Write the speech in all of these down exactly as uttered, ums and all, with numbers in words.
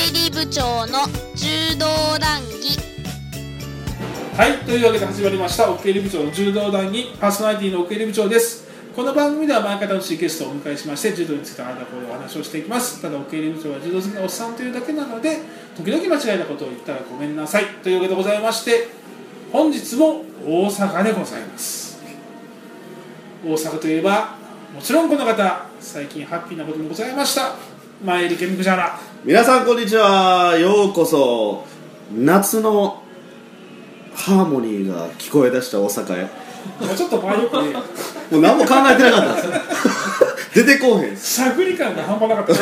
理部長の柔道談義。 はい、というわけで始まりました奥襟部長の柔道談義。パーソナリティの奥襟部長です。この番組では毎回楽しいゲストをお迎えしまして柔道についてあなたこういうお話をしていきます。ただ奥襟部長は柔道好きなおっさんというだけなので時々間違えたことを言ったらごめんなさいというわけでございまして、本日も大阪でございます。大阪といえばもちろんこの方、最近ハッピーなこともございました。前入ケミクジャラ。 皆さんこんにちは。ようこそ夏のハーモニーが聞こえ出した大阪へ。 もうちょっと前よくねもう何も考えてなかったんですよ出てこうへんしゃぐり感が半端なかった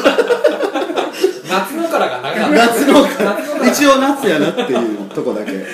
夏のからが長かった。 夏のから一応夏やなっていうとこだけはい、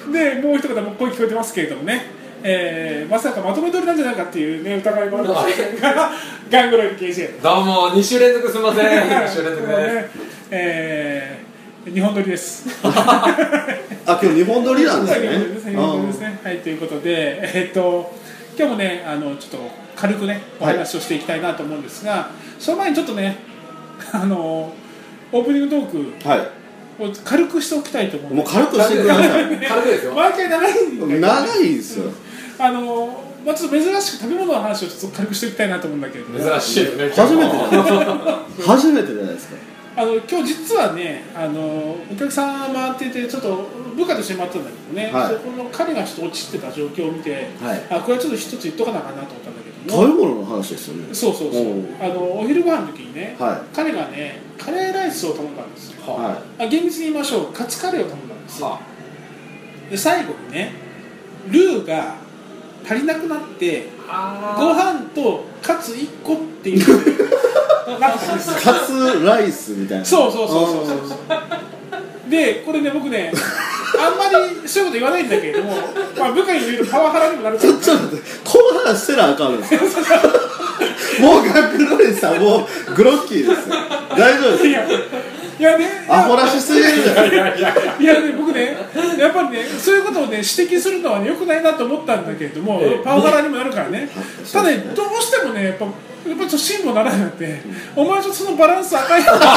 でもう一方も声聞こえてますけれどもね、えー、まさかまとめ撮りなんじゃないかっていう、ね、疑いもあるんですがガングロイル ケージェーどうもに週連続すみませんに週連続で、 ねえー、日本撮りですあ、今日日本撮りなんですね。 日本撮りですね、日本撮りですね。はい、ということで、えー、っと今日もねあのちょっと軽くねお話をしていきたいなと思うんですが、はい、その前にちょっとねあのオープニングトーク、はいを軽くしておきたいと思う。 もう軽くしてください軽くですよ。 毎回長いんだけど長いですよ。 あのまあ、ちょっと珍しく食べ物の話をちょっと軽くしておきたいなと思うんだけど、 珍しいよね。 初めてじゃないですか初めてじゃないですか。 あの今日実はねあのお客さん回っててちょっと部下として回ってたんだけどね、はい、そこの彼がちょっと落ちてた状況を見て、はい、あこれはちょっと一つ言っとかなあかんなと思ったんだけども、 食べ物の話ですよね。 そうそうそうあのお昼ご飯の時にね、はい、彼がねカレーライスを頼んだんですよ、はい、あ厳密に言いましょうカツカレーを頼んだんですよ、はあ、で最後にねルーが足りなくなってご飯とカツいっこっていうなんかカツライスみたいな。 そうそうそうそうそうでこれね僕ねあんまりそういうこと言わないんだけれども、まあ、部下に言うとパワハラにもなるから、ね、 ちょっと待ってこの話してなあかんのですかもうガクロリさんもうグロッキーですよ。大丈夫です。いやいやね、 アホらしすぎるじゃないいやいやいやね僕ねやっぱりねそういうことをね指摘するのはね良くないなと思ったんだけれども、えー、パワハラにもなるからね。ただねどうしてもねやっぱやっぱちょっと辛抱ならなくて、うん、お前ちょっとそのバランス赤いもっと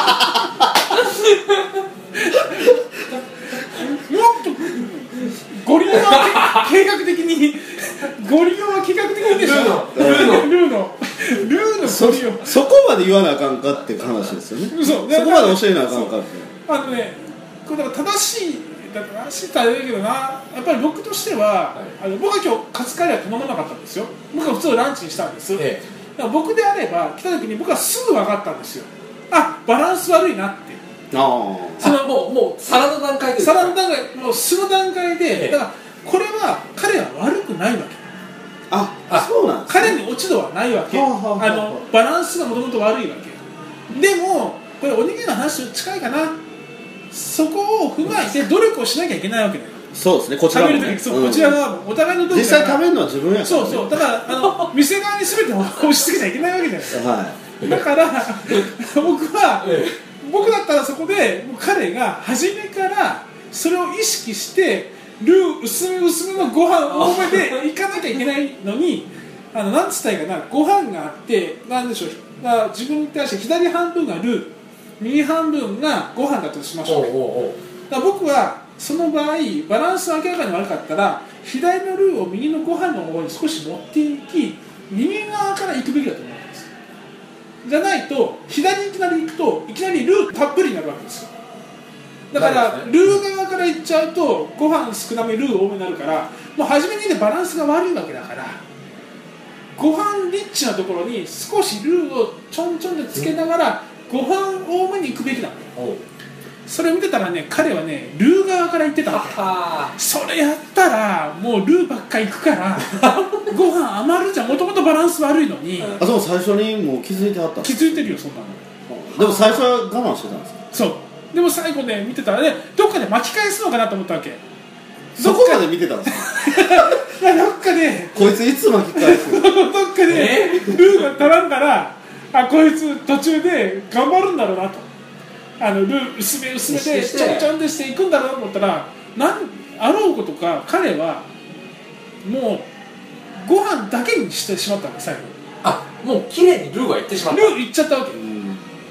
ゴリラは計画的にゴリラは計画的にでしょ。ルーのルーのルーのそ, そこまで言わなあかんかっていう話ですよね。 そ, そこまで教えなあかんかって。 あのねこれだから正しい正しいってあれだけどなやっぱり僕としては、はい、あの僕は今日カツカレーは頼まなかったんですよ。僕は普通ランチにしたんです、ええ、だから僕であれば来た時に僕はすぐ分かったんですよ。あバランス悪いなって。 あそのもうもう皿の段階で皿の段階もう素の段階で、ええ、だからこれは彼は悪くないわけ。 ああそうなんです、ね、 彼に落ち度はないわけ。はあはあはあ、あのバランスがもともと悪いわけでもこれおにぎりの話と近いかな。そこを踏まえて努力をしなきゃいけないわけだよ。 そうですね。こちらも、ね、 食べる時そう、うん、こちら側もお互いの努力実際食べるのは自分やから、ね、 そうそうだからあの店側に全て押し付けちゃいけないわけじゃないですか、はい、だから僕は、ええ、僕だったらそこで彼が初めからそれを意識してルー薄め薄めのご飯多めでいかなきゃいけないのにあのなんつったらいいかなご飯があってなんでしょう自分に対して左半分がルー右半分がご飯だとしましょう。おうおうおうだから僕はその場合バランスが明らかに悪かったら左のルーを右のご飯の方に少し持っていき右側から行くべきだと思うんです。じゃないと左にいきなり行くといきなりルーたっぷりになるわけですよ。だから、ね、ルー側から行っちゃうとご飯少なめルー多めになるからもう初めに、ね、バランスが悪いわけだからご飯リッチなところに少しルーをちょんちょんでつけながら、うん、ご飯多めに行くべきなの。それを見てたらね彼はねルー側から行ってたわけ。それやったらもうルーばっか行くからご飯余るじゃん。もともとバランス悪いのに。 あそう最初にもう気づいてはった。 気づいてるよそんなの。 でも最初は我慢してたんですか。 そうでも最後ね見てたらねどっかで巻き返すのかなと思ったわけ。 そこまで見てたんですかどっかでこいついつ巻き返すのどっかでルーが足らんからあこいつ途中で頑張るんだろうなとあのルー薄め薄めでちょんちょんでしていくんだろうなと思ったらなんあろうことか彼はもうご飯だけにしてしまったんです最後。 あもう綺麗にルーはいってしまった。 ルーいっちゃったわけ。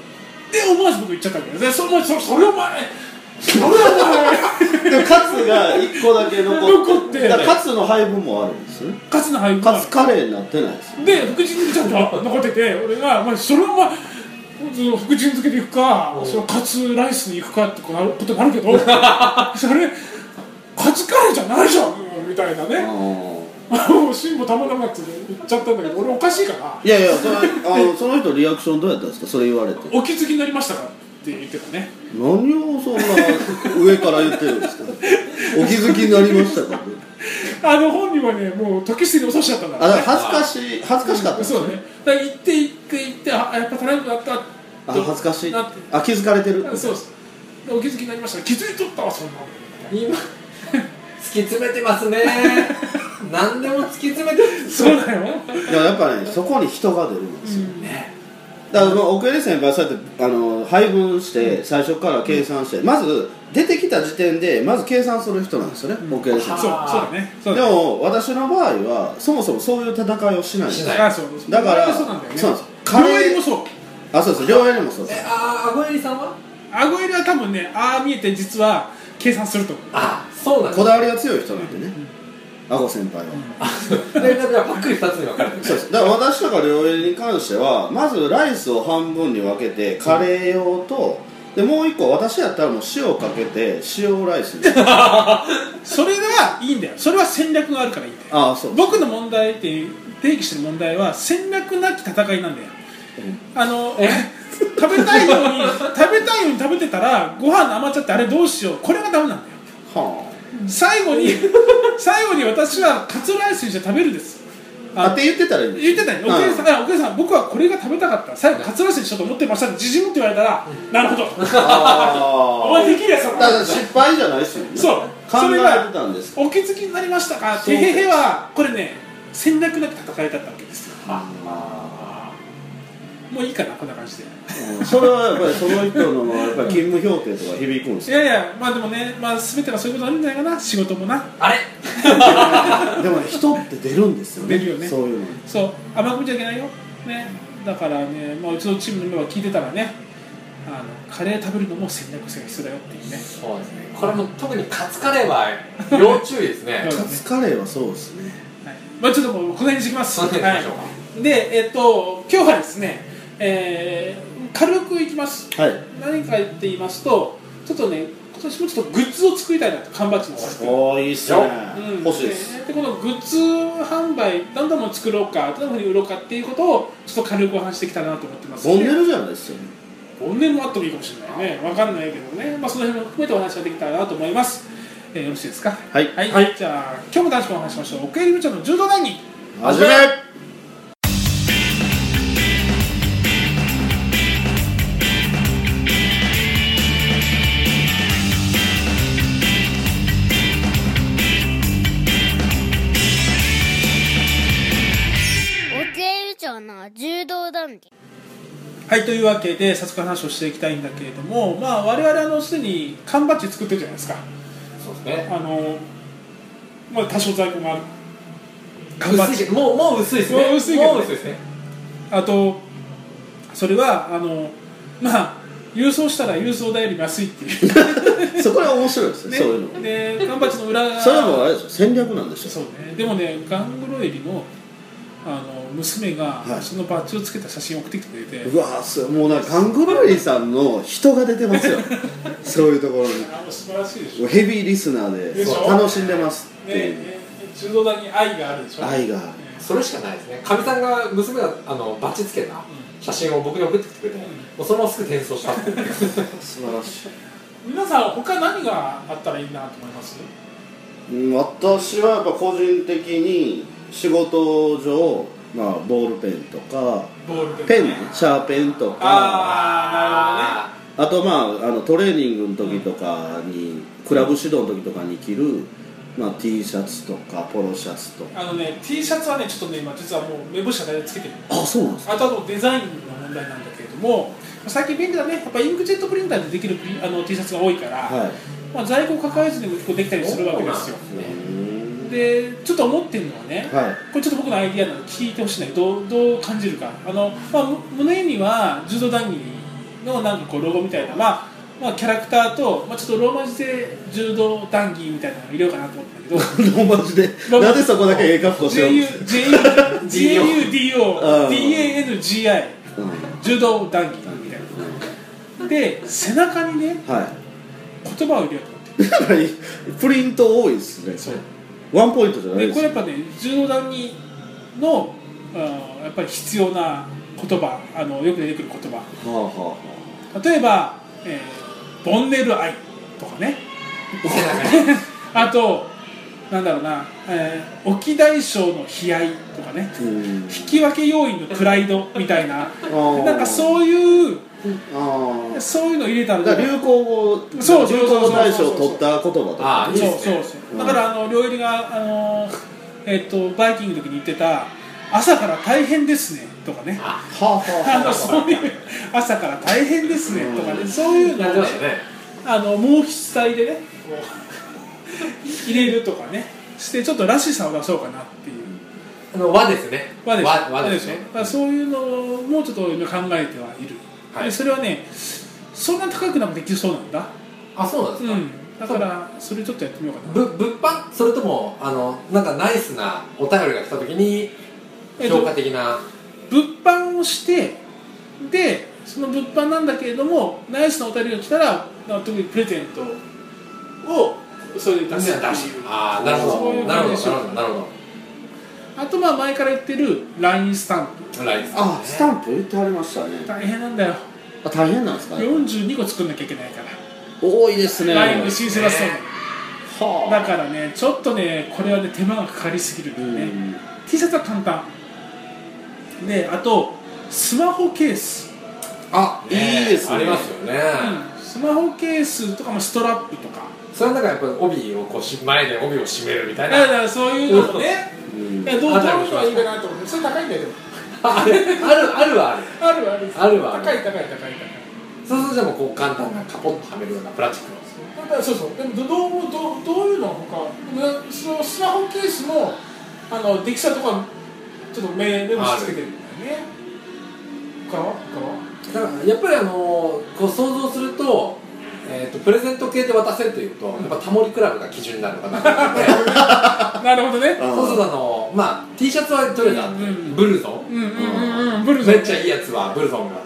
で思わず僕言っちゃったわけで、それそそれお前それお前でもカツがいっこだけ残って残ってだからカツの配分もあるんですね。 カツの配分カツカレーになってないですよ。 で福神漬けちゃんと残ってて、俺が、まあ、それお前その福神漬けでいくか、そのカツライスに行くかってことになるけどそれカツカレーじゃないじゃんみたいなね。もう芯もたまらなくて言っちゃったんだけど、俺おかしいかな。 いやいや、そのあのその人リアクションどうやったんですか、それ言われて。 お気づきになりましたかって言ってたね。 何をそんな上から言ってるんですかお気づきになりましたかあの本人はね、もう時すぎに遅しちゃったんだあ、 から、 だから恥ずかしい恥ずかしかったんですね。 そうね。だから行って行って行ってあやっぱ足らなくなったあ、恥ずかしい。 なってあ、気づかれてる。 そうです。でお気づきになりました。気づいとったわそんなの。 今突き詰めてますね何でも突き詰めてる。 そうだよ。 いや、やっぱね、そこに人が出るんですよ、 うんね。 だから奥入先輩はそうやってあの配分して最初から計算して、まず出てきた時点でまず計算する人なんですよね、奥入先そうそう輩。 だね。そうでだね。 も私の場合はそもそもそういう戦いをしないんですよ。 しないあそうだからそうなんだよね。 そうなんです。 カレーもそう。 あ、そうです。両親にもそうです。 え、あ、あごえりさんはあご入りは多分ね、ああ見えて実は計算すると思う。 あ、そうなんこだわりが強い人なんでね、あご先輩は。 で、だからパックリふたつに分かれてる。 そうです。だから私とか両親に関してはまずライスを半分に分けてカレー用と、でもう一個私やったらもう塩かけて塩ライスにそれはいいんだよ。それは戦略があるからいいんだよ。 ああ、そう。 僕の問題って定義してる問題は戦略なき戦いなんだよ。あの食べたいように食べたいように食べてたらご飯余っちゃってあれどうしよう、これがダメなんだよ。 は最後に最後に私はカツライスにして食べるんです。 あ。あって言ってたらいいんです言ってたよ。お客さん、あお客さん、僕はこれが食べたかった。最後カツライスにしようと思ってましたって自信持って言われたら、なるほど。 あお前できるやつだだから失敗じゃないですよね。 そう。 考それがえてたんです。 お気づきになりましたか。てへへはこれね、戦略なく戦いだったわけですよ。もういいかな、こんな感じで。 うん、それはやっぱりその人のやっぱり勤務評定とか響くんですよ。 いやいや、まあでもね、まあ全てがそういうことあるんじゃないかな、仕事もな。 あれでもね、人って出るんですよね。 出るよね。 そういうの。 そう、甘く見ちゃいけないよ。ね、だからね、まあうちのチームのメンバー聞いてたらね、あのカレー食べるのも戦略性が必要だよっていうね。 そうですね。これも特にカツカレーは要注意ですね。 そうカツカレーはそうですね。 はい、まあちょっともうこの辺にしてきます。 その辺にしましょうか。 はい、で、えっと今日はですね、えー、軽くいきます。 はい。 何か言って言いますと、ちょっとね、今年もちょっとグッズを作りたいなと、缶バッジの作り。 おー、いいっすね。 うん、 欲しいです。 で, でこのグッズ販売どんなもの作ろうか、どんなふうに売ろうかっていうことをちょっと軽くお話してきたらなと思ってますボンネルじゃないですよね。 ボンネルもあってもいいかもしれないね、わかんないけどね、まあ、その辺も含めてお話ができたらなと思います。えー、よろしいですか。 はいはい、はい、じゃあ今日も男子もお話しましょう。奥入部長の柔道談義始め。 の柔道談義。 はい、というわけで早速話をしていきたいんだけれども、まあ、我々あのすでに缶バッジ作ってるじゃないですか。 そうですね。 あの、まあ、多少在庫がある缶バッジ、もうもう薄いですね。 もう薄いけどねもう薄いですね。 あとそれはあのまあ郵送したら郵送代よりも安いっていうそこは面白いですね、 ね、 そういうので缶バッジの裏がそれはもうあれでしょ、戦略なんでしょ。 そうね。でもね、ガングロエリのあの娘が、 はい、 そのバッジをつけた写真を送ってきてくれて、 うわー、もうなんかガングロエリさんの人が出てますよそういうところにあの素晴らしいでしょ。 ヘビーリスナーで楽しんでますっていう、 ねね、柔道団に愛があるでしょ。 愛がある、 それしかないですね。かみさんが娘があのバッジつけた写真を僕に送ってきてくれて、うん、もうそのまますぐ転送したっていう素晴らしい。 皆さん他何があったらいいなと思います？ うん、私はやっぱ個人的に仕事上、まあ、ボールペンとかボールペン、ね、 ペンシャーペンとか、 あー、なるほどね。 あと、まあ、あのトレーニングの時とかに、クラブ指導の時とかに着る、まあ、T シャツとかポロシャツとか。 あのね、T シャツはね、ちょっとね、今実はもう目星が大体つけてる。 あ、そうなんですか。 あとあとデザインの問題なんだけれども、最近便利だね。やっぱインクジェットプリンターでできるあの T シャツが多いから、はい、まあ、在庫を抱えずにも結構できたりするわけですよ。で、ちょっと思ってるのはね、はい、これちょっと僕のアイディアなので聞いてほしいんだけど、どう、どう感じるか。あの、まあ、胸には柔道談義のなんかこうロゴみたいな、まあまあ、キャラクターと、まあ、ちょっとローマ字で柔道談義みたいなのを入れようかなと思ったんだけどローマ字でなんでそこだけええ格好しようジェイユーディーオー ディーエーエヌジーアイ 柔道談義みたいなで背中にね、はい、言葉を入れようと思ってプリント多いですね。そうワンポイントじゃないですでこれやっぱね柔道談義のやっぱり必要な言葉あのよく出てくる言葉、はあはあ、例えば、えー、ボンネル愛とかねあとなんだろうな、えー、沖大将の悲哀とかね引き分け要因のプライドみたいななんかそういうあそういうの入れたらだから流行語そう流行語大賞を取った言葉とかそうそうそうだからあの両襟があの、えー、とバイキングの時に言ってた朝から大変ですねとかねああのそういう朝から大変ですねとかねそういうのを、ね、あの毛筆体でね入れるとかねしてちょっとらしさを出そうかなっていうあの和ですね和です、 和和ですねだからそういうのをもうちょっと考えてはいる、はい、でそれはねそんな高くなくできそうなんだあそうなんですか、うんだからそれちょっとやってみようかなぶ物販それともあのなんかナイスなお便りが来た時に評価的な、 えっと、物販をしてでその物販なんだけれどもナイスなお便りが来たら特にプレゼントをそれで出すっていうああなるほどなるほどなるほどあとまあ前から言ってる ライン スタンプラインスタンプ、あスタンプ言ってありましたね大変なんだよあ大変なんですかよんじゅうにこ作んなきゃいけないから多いですねラインの申請出すのだからねちょっとねこれはね手間がかかりすぎるんだよね T シャツは簡単であとスマホケースあいいですねありますよね、 うん、スマホケースとかもストラップとかそれはなんかやっぱり帯をこうし前で帯を締めるみたいなだからそういうのもね、うん、いやどうどういうのがいいかなと思ってそれ高いんだよあるあるあるはあるあるあるあるは高い高い高い高いそうするとでもこう簡単なカポッとはめるようなプラスチックのだからそうそうでもどうどうどういうのかそのスマホケースもあのできたとこはちょっと目目星つけてるんだよねかわかわだからやっぱりあのこう想像すると、えー、とプレゼント系で渡せるというと、うん、やっぱタモリクラブが基準になるのかなと思ってなるほどねそうするとあの、まあ、T シャツはとりあえずあって、うんうん、ブルゾン、うんうんうん、ブルゾンめっちゃいいやつはブルゾンがあって、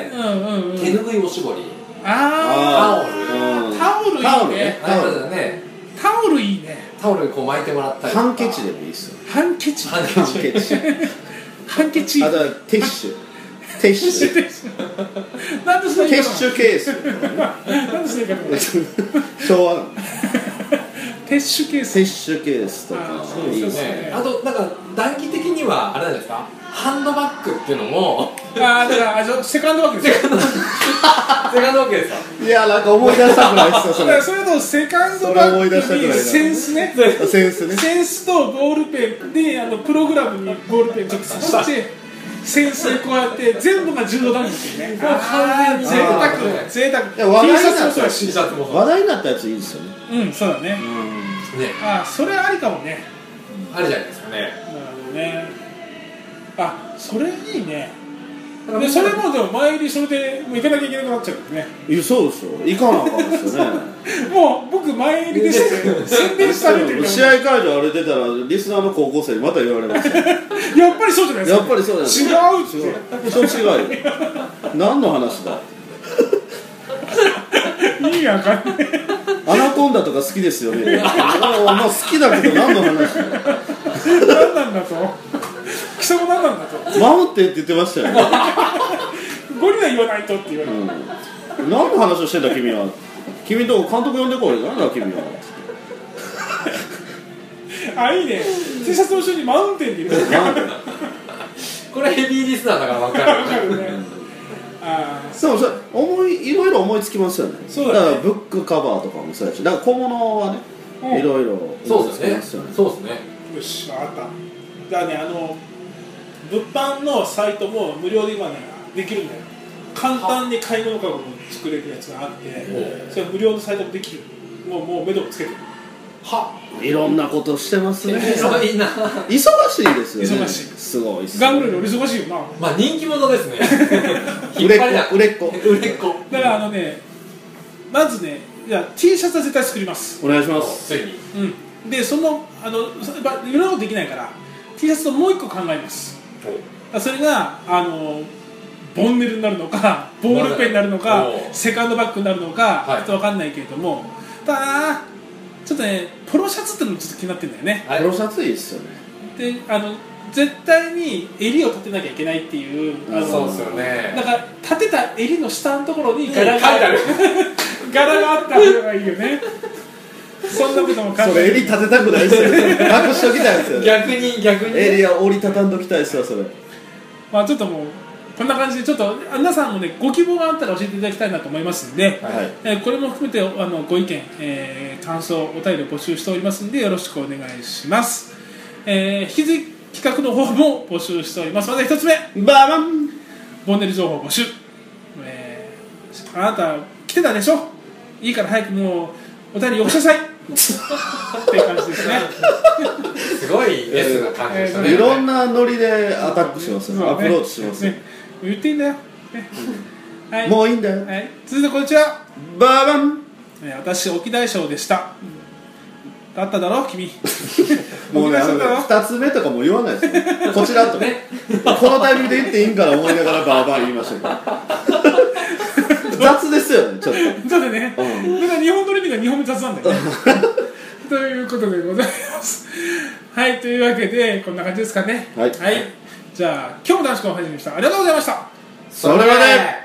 うんうんうん、手ぬぐいおしぼりあータオルタオルいいねタオルだねタオルいいねタオルこう巻いてもらったりハンケチでもいいっすよハンケチハンケチハンケチあとはティッシュティッシュなんでそれティッシュケースなんでそれか昭和なのティッシュケースティッシュケースとかいいですねあとなんか短期的にはあれなんですかハンドバッグっていうのもああだからあセカンドバッグですよセカンドバッグですかいやなんか思い出したくないですよそれそれとセカンドバッグにセンスねセンスねセンスとボールペンであのプログラムにボールペンちょっと刺してセンスでこうやって全部が柔道なんですよねもう完全に贅沢贅沢 T シャツもそうだし話題になったやついいですよねうんそうだねあそれありかもねあるじゃないですかねなるほどねあそれいいねでそれもでも前入りそれでもう行かなきゃいけなくなっちゃうからねいやそうですよ行かなあかんですよねもう僕前入りでして宣伝されてる試合会場歩いてたらリスナーの高校生にまた言われますよやっぱりそうじゃないですかやっぱりそうです違うってそう違うよ何の話だいいやかんねアナコンダとか好きですよねまあ好きだけど何の話何なんだと貴様何なんだとマウンテンって言ってましたよねゴリラ言わないとって言われる、 うん、何の話をしてんだ君は君と監督呼んでこい何だ君はあいいね T シャツの後ろにマウンテンって言ってるこれヘビーリスナーだから分かる分かるねあでもそれ思いいろいろ思いつきますよねそうだねだからブックカバーとかもそうやしだから小物はね、うん、いろいろそうですねそうですねよし分かったじゃあねあの物販のサイトも無料で今ねできるんだよ簡単に買い物カゴを作れるやつがあってそれ無料のサイトもできるもうもう目処もつけてるはいろんなことしてますね。 すごいな。 忙しいですよね。 忙しいすごいっすね。 ガングルより忙しいよな。 まあ人気者ですね。 売れっ子売れっ子売れっ子。 だからあのね、まずね、じゃあ T シャツは絶対作ります。 お願いします。 ついに。 うん。でそのあのそやっぱいろんなことできないから T シャツともう一個考えます。それがあのボンネルになるのか、ボールペンになるのか、セカンドバッグになるのか、 はい、 ちょっと分かんないけれども、ただちょっとね、ポロシャツってのもちょっと気になってるんだよね。 ポロシャツいいっすよね。 で、あの絶対に襟を立てなきゃいけないっていう、あのそうですよね。 だから立てた襟の下のところに柄がある、柄があった方がいいよね。そんなことも考えて。 それ襟立てたくないですよね。隠しときたいですよね。 逆に逆に。 襟は折りたたんどきたいですよそれ。 まあちょっともう。こんな感じでちょっと皆さんもねご希望があったら教えていただきたいなと思いますので、はいえー、これも含めてあのご意見、えー、感想お便りを募集しておりますのでよろしくお願いします、えー、引き続き企画の方も募集しております。まず一つ目ババンボンネル情報募集、えー、あなた来てたでしょ、いいから早くもうお便りよこしなさいっていう感じですね。 すごいレスな感じでしたね。 いろんなノリでアタックしますね、アプローチしますね。 ね言っていいんだよ、ねはい、 もういいんだよ、 はい、続いてこちらババン、 えー、私沖大将でした、だっただろ君。 もうね、あのねふたつめとかも言わないですね。こちらとねこのタイミングで言っていいんかな思いながらバーバー言いましたけど雑ですよねちょっと。 そうだね、うん、だから日本の意味がにほんめ雑なんだよね。ということでございます。はい、というわけでこんな感じですかね。 はい、 はい、じゃあ今日も男子校を始めました。ありがとうございました。 それまで。